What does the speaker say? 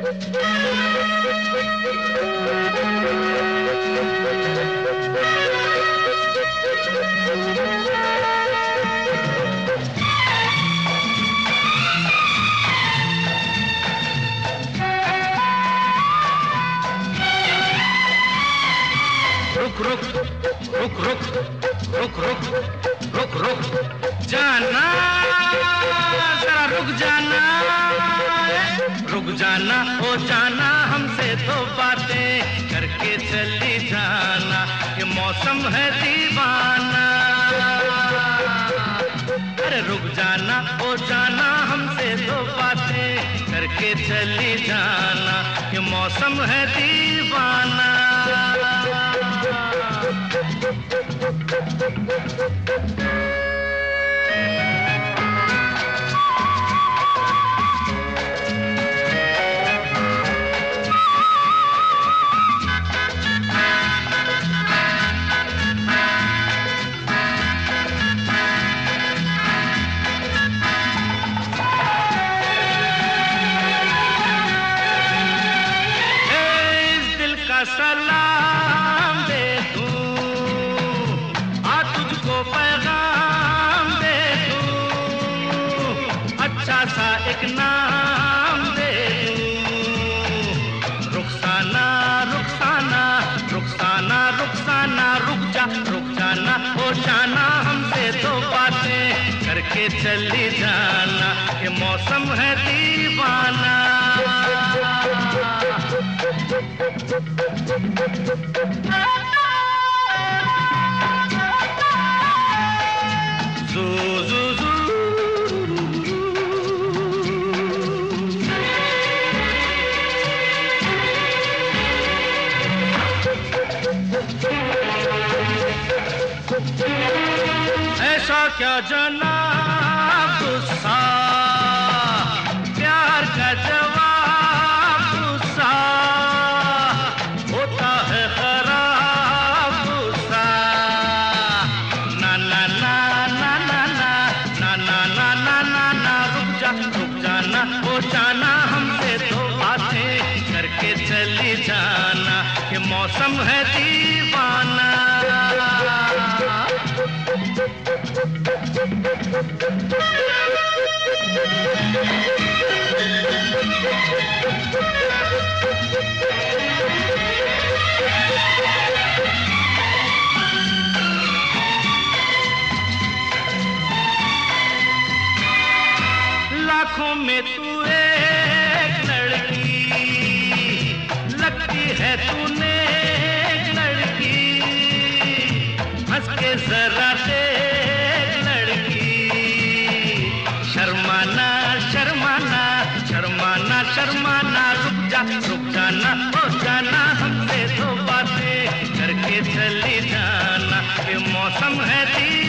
रुक रुक रुक रुक रुक रुक रुक रुक जाना, जरा रुक जाना, रुक जाना, हो जाना, हमसे तो बातें करके चली जाना, ये मौसम है दीवाना। अरे रुक जाना, हो जाना, हमसे तो बातें करके चली जाना, ये मौसम है दीवाना। सलाम दे दूं, आ तुझको पैगाम दे दूं, अच्छा सा एक नाम दे दूं, रुखसाना रुखसाना रुखसाना रुखसाना, रुक जाना, हो जाना, हमसे तो बातें करके चली जाना, ये मौसम है दीवाना। Zoo, zoo, zoo. ऐसा क्या जनाब गुस्सा, प्यार का जवाब गुस्सा, होता है खराब गुस्सा। ना ना ना ना ना ना ना ना ना ना ना ना, रुक जाना, हो जाना, हमसे तो बातें करके चली जाना, ये मौसम है दीवाना। लाखों में तू एक लड़की लगती है, तूने एक लड़की, हंस के जरा देख लड़की, शर्माना शर्माना शर्माना शर्माना, रुक जाना, हो जाना, हमसे तो बातें करके चली जाना, ये मौसम है